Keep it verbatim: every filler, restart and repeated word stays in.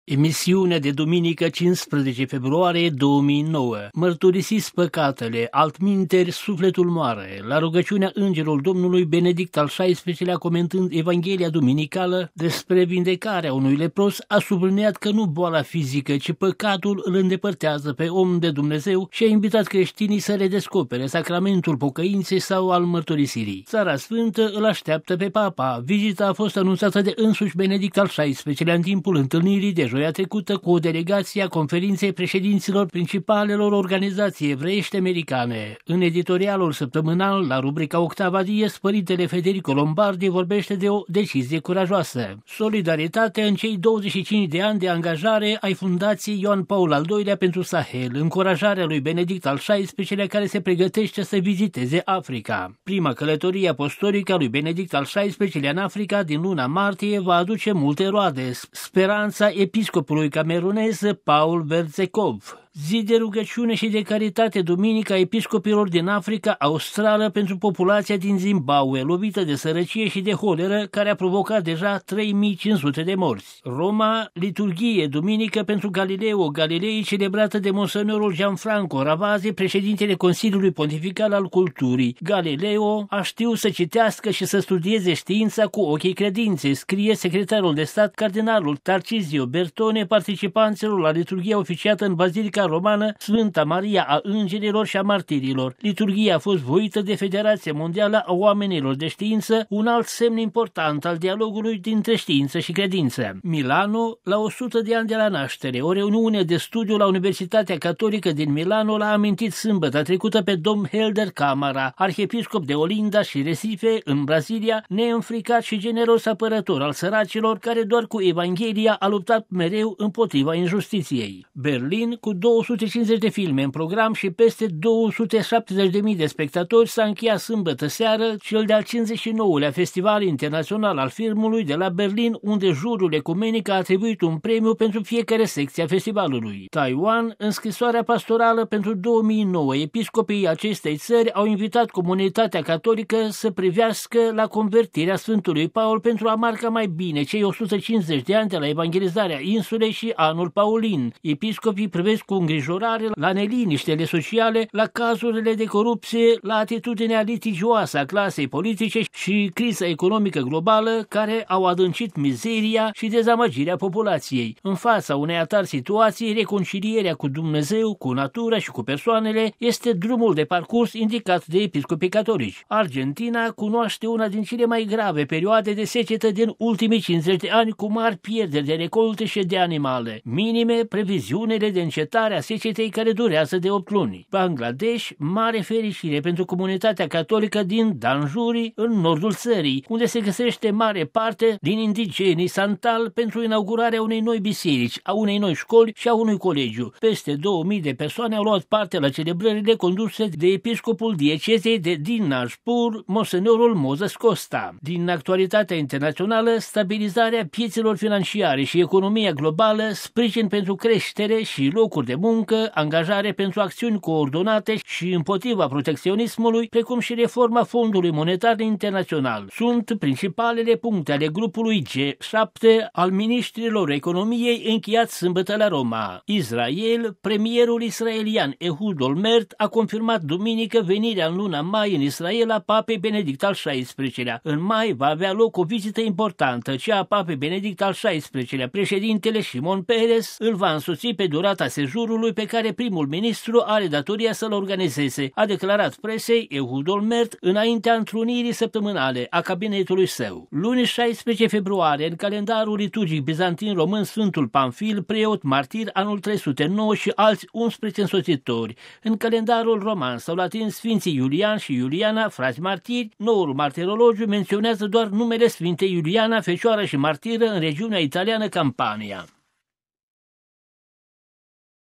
Emisiunea de duminică cincisprezece februarie două mii nouă. Mărturisiți păcatele, altminteri sufletul moare. La rugăciunea Îngerul Domnului Benedict al șaisprezecelea, comentând Evanghelia duminicală despre vindecarea unui lepros, a subliniat că nu boala fizică, ci păcatul îl îndepărtează pe om de Dumnezeu și a invitat creștinii să redescopere sacramentul pocăinței sau al mărturisirii. Țara Sfântă îl așteaptă pe Papa. Vizita a fost anunțată de însuși Benedict al șaisprezecelea în timpul întâlnirii de joia trecută cu o delegație a conferinței președinților principalelor organizații evreiești americane. În editorialul săptămânal, la rubrica Octava Dies, părintele Federico Lombardi vorbește de o decizie curajoasă. Solidaritate în cei douăzeci și cinci de ani de angajare ai Fundației Ioan Paul al doilea pentru Sahel, încurajarea lui Benedict al șaisprezecelea, care se pregătește să viziteze Africa. Prima călătorie apostolică a lui Benedict al șaisprezecelea în Africa din luna martie va aduce multe roade. Speranța episcopului camerunez Paul Verzekov. Zi de rugăciune și de caritate duminică a episcopilor din Africa Australă pentru populația din Zimbabwe, lovită de sărăcie și de holeră, care a provocat deja trei mii cinci sute de morți. Roma, liturghie duminică pentru Galileo Galilei, celebrată de monsenorul Gianfranco Ravasi, președintele Consiliului Pontifical al Culturii. Galileo a știut să citească și să studieze știința cu ochii credinței, scrie secretarul de stat cardinalul Tarcisio Bertone participanților la liturghia oficiată în Bazilica Romană Sfânta Maria a Îngerilor și a Martirilor. Liturghia a fost voită de Federația Mondială a Oamenilor de Știință, un alt semn important al dialogului dintre știință și credință. Milano, la o sută de ani de la naștere, o reuniune de studiu la Universitatea Catolică din Milano l-a amintit sâmbătă trecută pe domn Helder Camara, arhiepiscop de Olinda și Recife, în Brazilia, neînfricat și generos apărător al săracilor, care doar cu Evanghelia a luptat mereu împotriva injustiției. Berlin, cu două sute cincizeci de filme în program și peste două sute șaptezeci de mii de spectatori, s-a încheiat sâmbătă seară cel de-al cincizeci și nouălea Festival Internațional al Filmului de la Berlin, unde juriul ecumenic a atribuit un premiu pentru fiecare secție a festivalului. Taiwan, în scrisoarea pastorală pentru două mii nouă, episcopii acestei țări au invitat comunitatea catolică să privească la convertirea Sfântului Paul pentru a marca mai bine cei o sută cincizeci de ani de la evangelizarea insulei și anul Paulin. Episcopii privesc cu îngrijorare la neliniștele sociale, la cazurile de corupție, la atitudinea litigioasă a clasei politice și criza economică globală, care au adâncit mizeria și dezamăgirea populației. În fața unei atari situații, reconcilierea cu Dumnezeu, cu natura și cu persoanele este drumul de parcurs indicat de episcopii catolici. Argentina cunoaște una din cele mai grave perioade de secetă din ultimii cincizeci de ani, cu mari pierderi de recolte și de animale. Minime previziunile de încetare a secetei, care durează de opt luni. Bangladesh, mare fericire pentru comunitatea catolică din Danjuri, în nordul țării, unde se găsește mare parte din indigenii Santal pentru inaugurarea unei noi biserici, a unei noi școli și a unui colegiu. Peste două mii de persoane au luat parte la celebrările conduse de episcopul diecezei de Dinajpur, monsenorul Moses Costa. Din actualitatea internațională, stabilizarea piețelor financiare și economia globală, sprijin pentru creștere și locuri de muncă, angajare pentru acțiuni coordonate și împotriva protecționismului, precum și reforma Fondului Monetar Internațional. Sunt principalele puncte ale grupului G șapte al ministrilor economiei încheiat sâmbătă la Roma. Israel, premierul israelian Ehud Olmert a confirmat duminică venirea în luna mai în Israel a Papei Benedict al șaisprezecelea. În mai va avea loc o vizită importantă, cea a Papei Benedict al șaisprezecelea. Președintele Shimon Peres îl va însoți pe durata sejurului pe care primul ministru are datoria să-l organizeze, a declarat presei Ehud Olmert înaintea întrunirii săptămânale a cabinetului său. Luni șaisprezece februarie, în calendarul liturgic bizantin român, Sfântul Pamfil, preot martir anul trei sute nouă și alți unsprezece însoțitori. În calendarul roman s-au atins Sfinții Iulian și Iuliana, frați martiri. Noul martirologiu menționează doar numele Sfintei Iuliana, fecioară și martiră în regiunea italiană Campania.